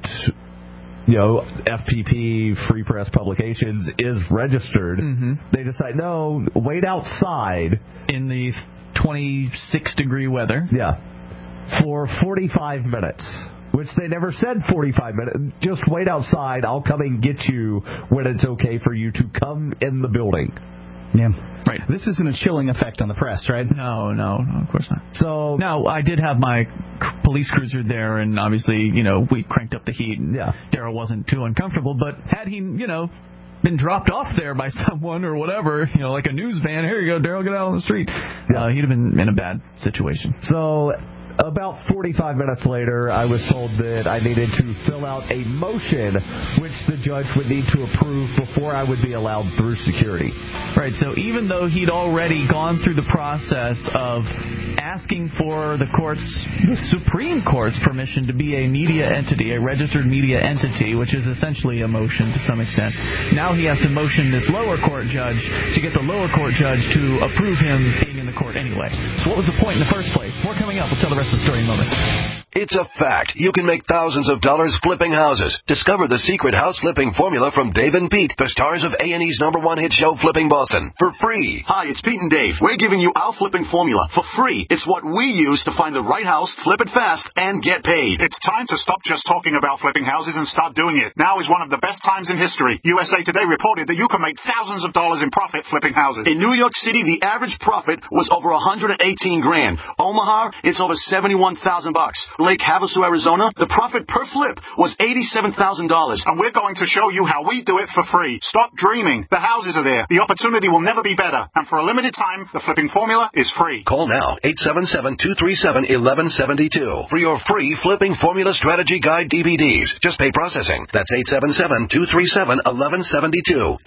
FPP, Free Press Publications, is registered, they decide, no, wait outside. In the 26-degree weather. Yeah. For 45 minutes. Which they never said 45 minutes. Just wait outside. I'll come and get you when it's okay for you to come in the building. Yeah. Right. This isn't a chilling effect on the press, right? No, of course not. So now, I did have my police cruiser there, and obviously, we cranked up the heat, and Daryl wasn't too uncomfortable, but had he, been dropped off there by someone or whatever, like a news van, here you go, Daryl, get out on the street, he'd have been in a bad situation. So about 45 minutes later, I was told that I needed to fill out a motion which the judge would need to approve before I would be allowed through security. Right, so even though he'd already gone through the process of asking for the Supreme Court's permission to be a media entity, a registered media entity, which is essentially a motion to some extent, now he has to motion this lower court judge to get the lower court judge to approve him being in the court anyway. So what was the point in the first place? More coming up. We'll tell the rest of the story in a moment. It's a fact. You can make thousands of dollars flipping houses. Discover the secret house flipping formula from Dave and Pete, the stars of A&E's #1 hit show, Flipping Boston, for free. Hi, it's Pete and Dave. We're giving you our flipping formula for free. It's what we use to find the right house, flip it fast, and get paid. It's time to stop just talking about flipping houses and start doing it. Now is one of the best times in history. USA Today reported that you can make thousands of dollars in profit flipping houses. In New York City, the average profit was over $118 grand. Omaha, it's over $71,000. Lake Havasu, Arizona, the profit per flip was $87,000. And we're going to show you how we do it for free. Stop dreaming. The houses are there. The opportunity will never be better. And for a limited time, the flipping formula is free. Call now, 877-237-1172 for your free Flipping Formula Strategy Guide DVDs. Just pay processing. That's 877-237-1172.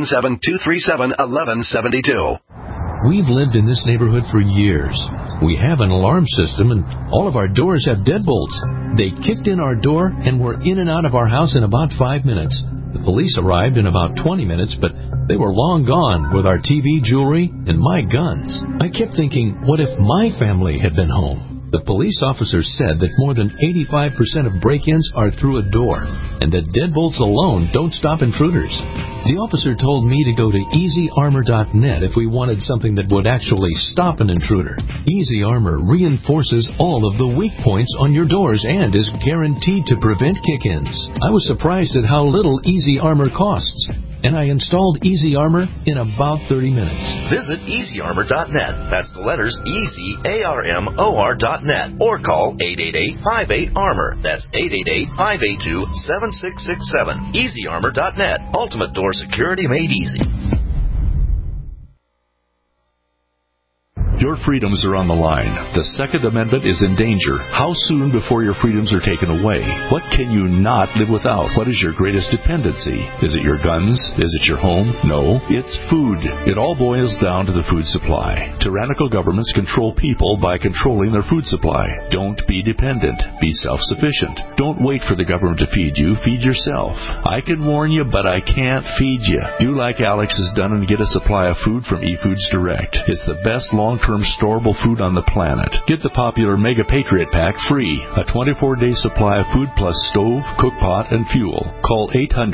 877-237-1172. We've lived in this neighborhood for years. We have an alarm system, and all of our doors have deadbolts. They kicked in our door and were in and out of our house in about 5 minutes. The police arrived in about 20 minutes, but they were long gone with our TV, jewelry, and my guns. I kept thinking, what if my family had been home? The police officer said that more than 85% of break-ins are through a door, and that deadbolts alone don't stop intruders. The officer told me to go to EasyArmor.net if we wanted something that would actually stop an intruder. Easy Armor reinforces all of the weak points on your doors and is guaranteed to prevent kick-ins. I was surprised at how little Easy Armor costs. and I installed Easy Armor in about 30 minutes. Visit EasyArmor.net. That's the letters EasyArmor.net. Or call 888-58-ARMOR. That's 888-582-7667. EasyArmor.net. Ultimate door security made easy. Your freedoms are on the line. The Second Amendment is in danger. How soon before your freedoms are taken away? What can you not live without? What is your greatest dependency? Is it your guns? Is it your home? No, it's food. It all boils down to the food supply. Tyrannical governments control people by controlling their food supply. Don't be dependent. Be self-sufficient. Don't wait for the government to feed you. Feed yourself. I can warn you, but I can't feed you. Do like Alex has done and get a supply of food from eFoods Direct. It's the best long-term storable food on the planet. Get the popular Mega Patriot Pack free. A 24-day supply of food plus stove, cookpot, and fuel. Call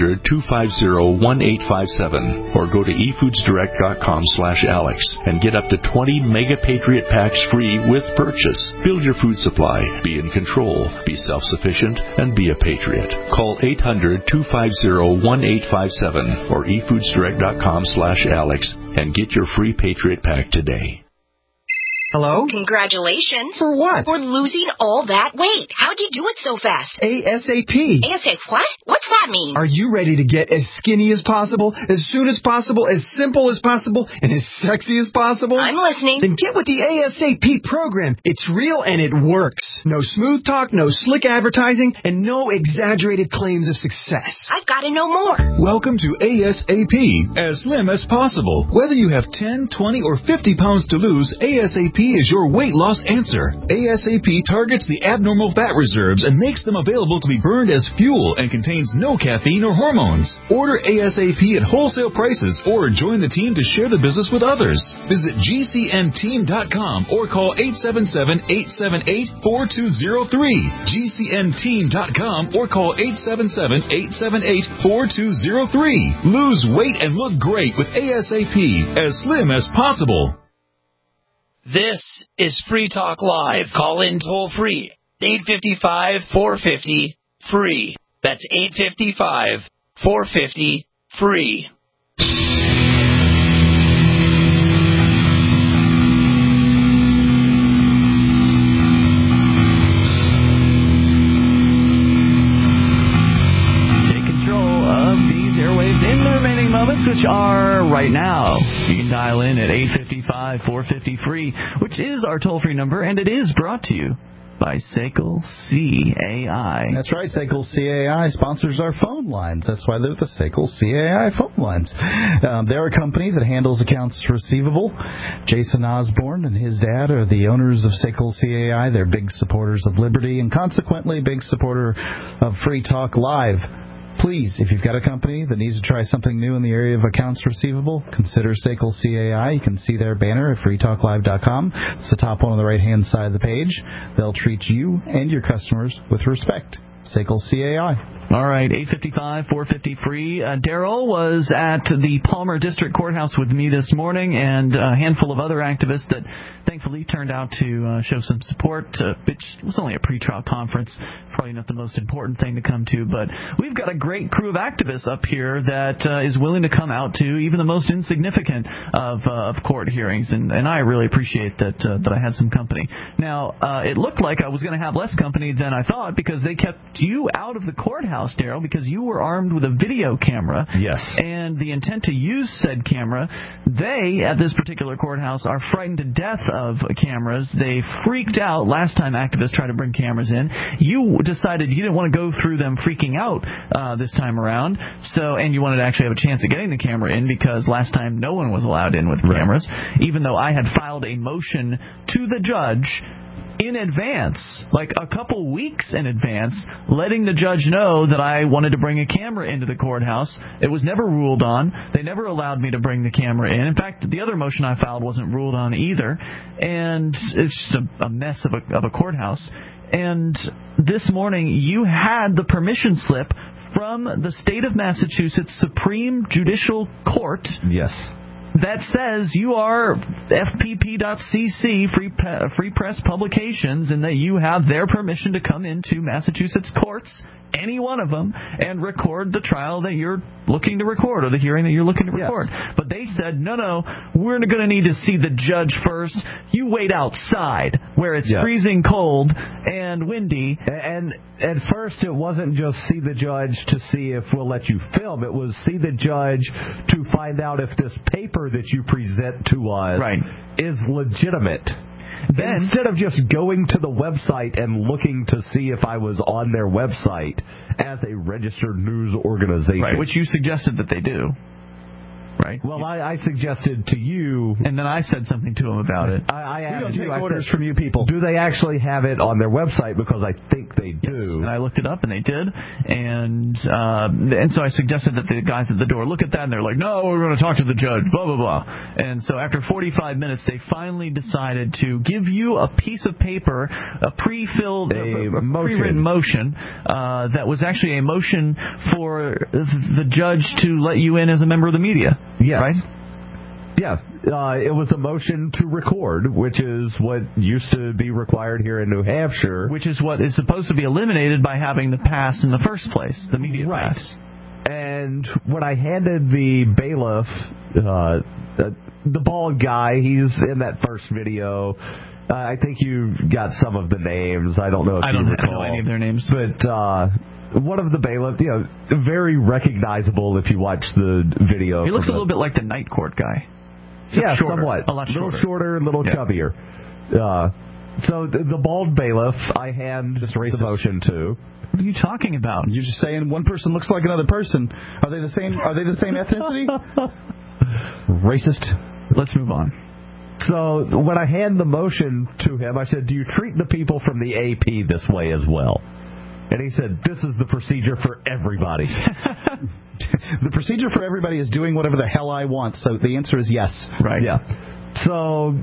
800-250-1857 or go to efoodsdirect.com/Alex and get up to 20 Mega Patriot Packs free with purchase. Build your food supply. Be in control. Be self-sufficient and be a patriot. Call 800-250-1857 or efoodsdirect.com/Alex and get your free Patriot Pack today. Hello? Congratulations. For what? For losing all that weight. How'd you do it so fast? ASAP. ASAP what? What's that mean? Are you ready to get as skinny as possible, as soon as possible, as simple as possible, and as sexy as possible? I'm listening. Then get with the ASAP program. It's real and it works. No smooth talk, no slick advertising, and no exaggerated claims of success. I've got to know more. Welcome to ASAP, as slim as possible. Whether you have 10, 20, or 50 pounds to lose, ASAP is your weight loss answer. ASAP targets the abnormal fat reserves and makes them available to be burned as fuel and contains no caffeine or hormones. Order ASAP at wholesale prices or join the team to share the business with others. Visit GCNteam.com or call 877-878-4203. GCNteam.com or call 877-878-4203. Lose weight and look great with ASAP, as slim as possible. This is Free Talk Live. Call in toll free. 855-450-FREE. That's 855-450-FREE. Which are right now. You can dial in at 855-450-FREE, which is our toll-free number, and it is brought to you by SACL CAI. That's right. SACL CAI sponsors our phone lines. That's why they're the SACL CAI phone lines. They're a company that handles accounts receivable. Jason Osborne and his dad are the owners of SACL CAI. They're big supporters of liberty and consequently big supporter of Free Talk Live. Please, if you've got a company that needs to try something new in the area of accounts receivable, consider SACL CAI. You can see their banner at freetalklive.com. It's the top one on the right-hand side of the page. They'll treat you and your customers with respect. SACL CAI. All right, 855-450-FREE. Daryl was at the Palmer District Courthouse with me this morning and a handful of other activists that thankfully turned out to show some support. It was only a pre-trial conference, probably not the most important thing to come to, but we've got a great crew of activists up here that is willing to come out to even the most insignificant of court hearings, and I really appreciate that I had some company. Now, it looked like I was going to have less company than I thought because they kept you out of the courthouse, Daryl, because you were armed with a video camera. Yes. And the intent to use said camera, they, at this particular courthouse, are frightened to death of cameras. They freaked out last time activists tried to bring cameras in. You decided you didn't want to go through them freaking out this time around, and you wanted to actually have a chance at getting the camera in because last time no one was allowed in with cameras, even though I had filed a motion to the judge in advance, like a couple weeks in advance, letting the judge know that I wanted to bring a camera into the courthouse. It was never ruled on. They never allowed me to bring the camera in. In fact, the other motion I filed wasn't ruled on either. And it's just a mess of a courthouse. And this morning, you had the permission slip from the state of Massachusetts Supreme Judicial Court. Yes. that says you are FPP.cc, Free Press Publications, and that you have their permission to come into Massachusetts courts, any one of them, and record the trial that you're looking to record or the hearing that you're looking to record. Yes. But they said, no, we're going to need to see the judge first. You wait outside where it's freezing cold and windy. And at first it wasn't just see the judge to see if we'll let you film. It was see the judge to find out if this paper that you present to us is legitimate. Then, instead of just going to the website and looking to see if I was on their website as a registered news organization. Right, which you suggested that they do. Right. Well, I suggested to you, and then I said something to them about it. I asked you. I orders from you people. Do they actually have it on their website? Because I think they do. Yes. And I looked it up, and they did. And so I suggested that the guys at the door look at that, and they're like, "No, we're going to talk to the judge." Blah blah blah. And so after 45 minutes, they finally decided to give you a piece of paper, a pre-filled, pre-written motion that was actually a motion for the judge to let you in as a member of the media. Yes. Right? Yeah. It was a motion to record, which is what used to be required here in New Hampshire. Which is what is supposed to be eliminated by having the pass in the first place, the media pass. And when I handed the bailiff, the bald guy, he's in that first video. I think you got some of the names. I don't know if you recall. I don't know any of their names. But one of the bailiffs, very recognizable if you watch the video. He looks a little bit like the Night Court guy. Yeah, shorter, somewhat. A lot shorter. A little shorter, a little chubbier. So the bald bailiff, I hand the motion to. What are you talking about? You're just saying one person looks like another person. Are they the same? Are they the same ethnicity? Racist. Let's move on. So when I hand the motion to him, I said, "Do you treat the people from the AP this way as well?" And he said, "This is the procedure for everybody." The procedure for everybody is doing whatever the hell I want. So the answer is yes. Right. Yeah. So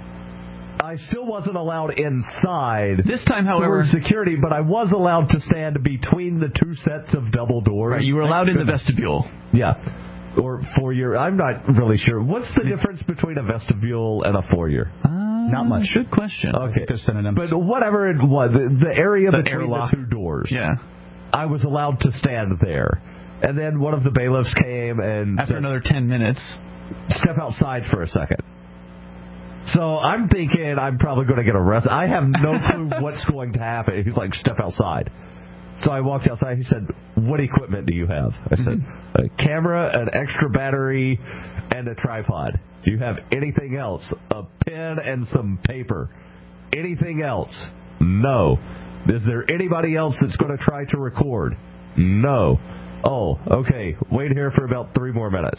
I still wasn't allowed inside. This time, however, security, but I was allowed to stand between the two sets of double doors. Right. You were allowed in the vestibule. Yeah. Or foyer. I'm not really sure. What's the difference between a vestibule and a foyer? Not much. Good question. Okay. They're synonyms. But whatever it was, the area between airlock. the two doors. Yeah. I was allowed to stand there. And then one of the bailiffs came and after another 10 minutes, step outside for a second. So I'm thinking I'm probably going to get arrested. I have no clue what's going to happen. He's like, step outside. So I walked outside. He said, "What equipment do you have?" I said, "A camera, an extra battery, and a tripod. Do you have anything else? A pen and some paper. Anything else?" "No." "Is there anybody else that's going to try to record?" "No." "Oh, okay. Wait here for about 3 more minutes."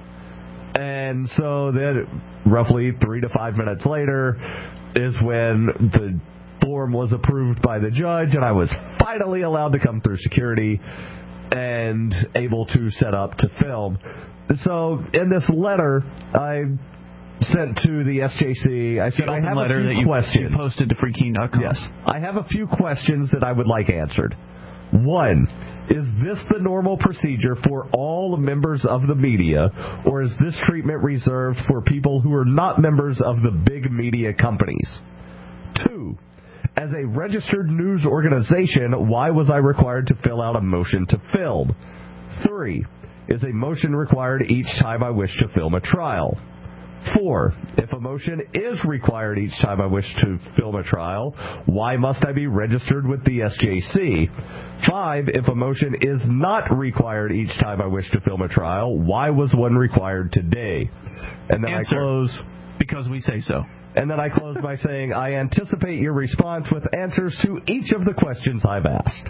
And so then roughly 3 to 5 minutes later is when the form was approved by the judge, and I was finally allowed to come through security and able to set up to film. So in this letter I sent to the SJC, I said, I have a few questions. You posted to freekeen.com. Yes. I have a few questions that I would like answered. 1, is this the normal procedure for all members of the media, or is this treatment reserved for people who are not members of the big media companies? 2, as a registered news organization, why was I required to fill out a motion to film? 3, is a motion required each time I wish to film a trial? 4, if a motion is required each time I wish to film a trial, why must I be registered with the SJC? 5, if a motion is not required each time I wish to film a trial, why was one required today? And then I close, because we say so. And then I close by saying, I anticipate your response with answers to each of the questions I've asked.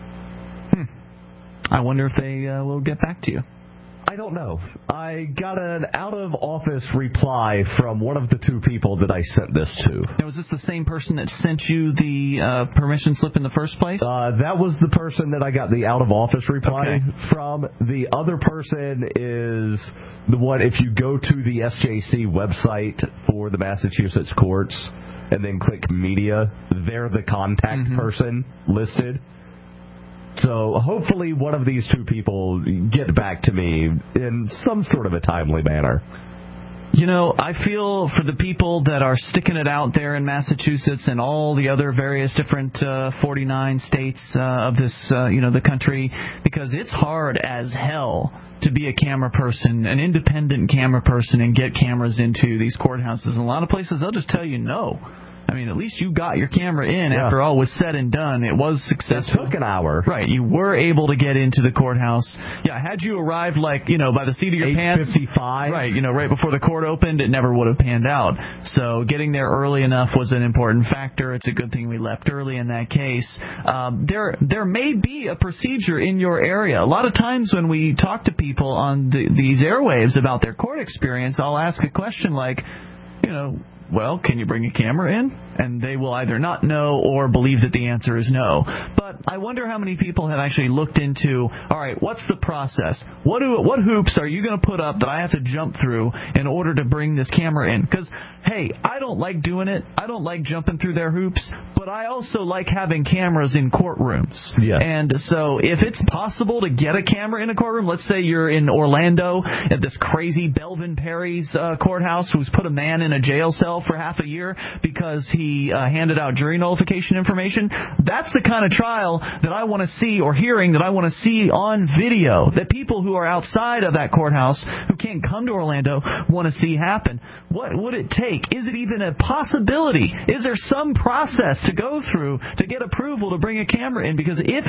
I wonder if they will get back to you. I don't know. I got an out-of-office reply from one of the 2 people that I sent this to. Now, was this the same person that sent you the permission slip in the first place? That was the person that I got the out-of-office reply from. The other person is the one, if you go to the SJC website for the Massachusetts courts and then click media, they're the contact person listed. So hopefully one of these 2 people get back to me in some sort of a timely manner. You know, I feel for the people that are sticking it out there in Massachusetts and all the other various different 49 states of this, the country, because it's hard as hell to be a camera person, an independent camera person, and get cameras into these courthouses. In a lot of places, they'll just tell you no. I mean, at least you got your camera in after all was said and done. It was successful. It took an hour. Right. You were able to get into the courthouse. Yeah, had you arrived, by the seat of your pants. 8:55. Right, right before the court opened, it never would have panned out. So getting there early enough was an important factor. It's a good thing we left early in that case. There may be a procedure in your area. A lot of times when we talk to people on these airwaves about their court experience, I'll ask a question like, well, can you bring a camera in? And they will either not know or believe that the answer is no. But I wonder how many people have actually looked into, all right, what's the process? What hoops are you going to put up that I have to jump through in order to bring this camera in? Because, hey, I don't like doing it. I don't like jumping through their hoops. But I also like having cameras in courtrooms. Yeah. And so if it's possible to get a camera in a courtroom, let's say you're in Orlando at this crazy Belvin Perry's courthouse who's put a man in a jail cell for half a year because he handed out jury nullification information. That's the kind of trial that I want to see, or hearing that I want to see on video, that people who are outside of that courthouse who can't come to Orlando want to see happen. What would it take? Is it even a possibility? Is there some process to go through to get approval to bring a camera in? Because if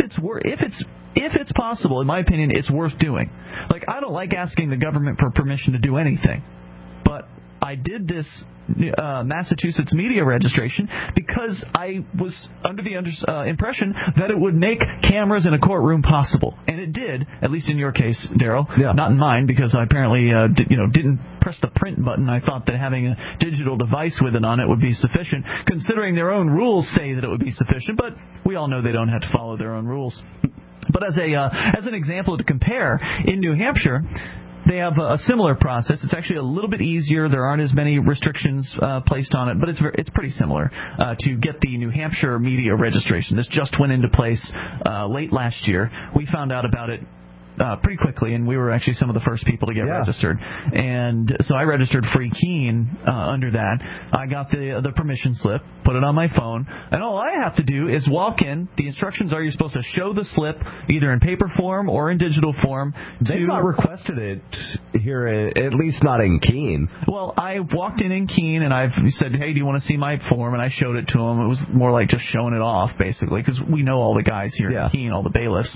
it's possible, in my opinion, it's worth doing. Like, I don't like asking the government for permission to do anything, but I did this Massachusetts media registration because I was under the impression that it would make cameras in a courtroom possible, and it did. At least in your case, Daryl. Yeah. Not in mine, because I apparently didn't press the print button. I thought that having a digital device with it on it would be sufficient, considering their own rules say that it would be sufficient. But we all know they don't have to follow their own rules. But as an example to compare, in New Hampshire, they have a similar process. It's actually a little bit easier. There aren't as many restrictions placed on it, but it's pretty similar to get the New Hampshire media registration. This just went into place late last year. We found out about it pretty quickly, and we were actually some of the first people to get registered. And so I registered Free Keen under that. I got the permission slip, put it on my phone, and all I have to do is walk in. The instructions are you're supposed to show the slip either in paper form or in digital form. They've not requested it here, at least not in Keene. Well, I walked in Keene, and I said, hey, do you want to see my form? And I showed it to them. It was more like just showing it off, basically, because we know all the guys here in Keene, all the bailiffs.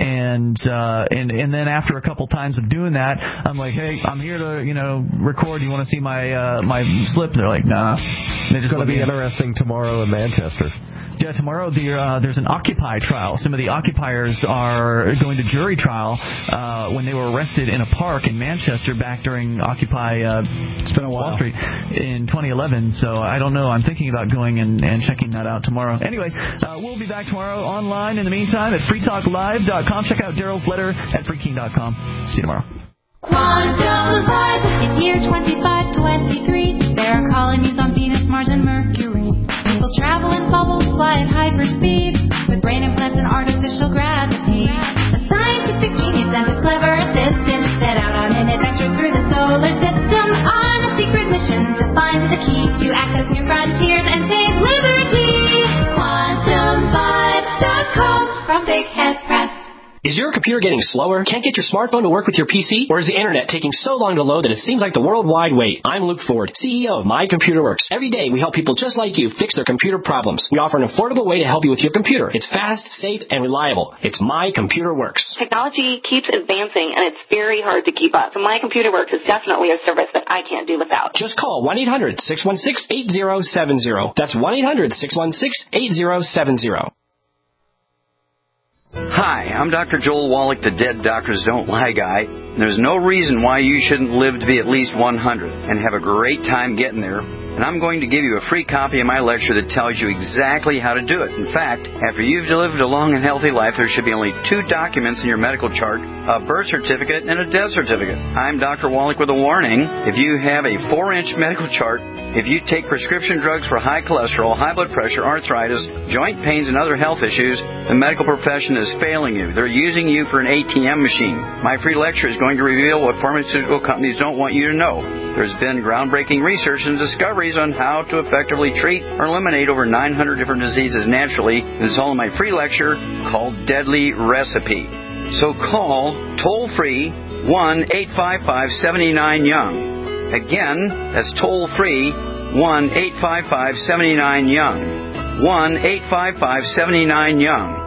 And then after a couple times of doing that, I'm like, hey, I'm here to, record. You want to see my slip? And they're like, nah. It's going to be interesting tomorrow in Manchester. Yeah, tomorrow there's an Occupy trial. Some of the occupiers are going to jury trial when they were arrested in a park in Manchester back during Occupy it's been a while. Wall Street in 2011. So I don't know. I'm thinking about going and checking that out tomorrow. Anyway, we'll be back tomorrow online. In the meantime, at freetalklive.com. Check out Daryl's letter at freekeen.com. See you tomorrow. Quantum Live, it's year 2523. There are colonies on Venus, Mars, and Mercury. People travel in bubbles, fly at hyperspeed, with brain implants and artificial gravity. A scientific genius and his clever assistant set out on an adventure through the solar system on a secret mission to find the key to access new frontiers and save liberty. QuantumVibe.com from Big Head Press. Is your computer getting slower? Can't get your smartphone to work with your PC? Or is the internet taking so long to load that it seems like the worldwide wait? I'm Luke Ford, CEO of My Computer Works. Every day we help people just like you fix their computer problems. We offer an affordable way to help you with your computer. It's fast, safe, and reliable. It's My Computer Works. Technology keeps advancing, and it's very hard to keep up. So My Computer Works is definitely a service that I can't do without. Just call 1-800-616-8070. That's 1-800-616-8070. Hi, I'm Dr. Joel Wallach, the Dead Doctors Don't Lie guy. There's no reason why you shouldn't live to be at least 100 and have a great time getting there. And I'm going to give you a free copy of my lecture that tells you exactly how to do it. In fact, after you've lived a long and healthy life, there should be only 2 documents in your medical chart, a birth certificate and a death certificate. I'm Dr. Wallach with a warning. If you have a 4-inch medical chart, if you take prescription drugs for high cholesterol, high blood pressure, arthritis, joint pains, and other health issues, the medical profession is failing you. They're using you for an ATM machine. My free lecture is going to reveal what pharmaceutical companies don't want you to know. There's been groundbreaking research and discoveries on how to effectively treat or eliminate over 900 different diseases naturally. This is all in my free lecture called Deadly Recipe. So call toll-free 1-855-79-YOUNG. Again, that's toll-free 1-855-79-YOUNG. 1-855-79-YOUNG.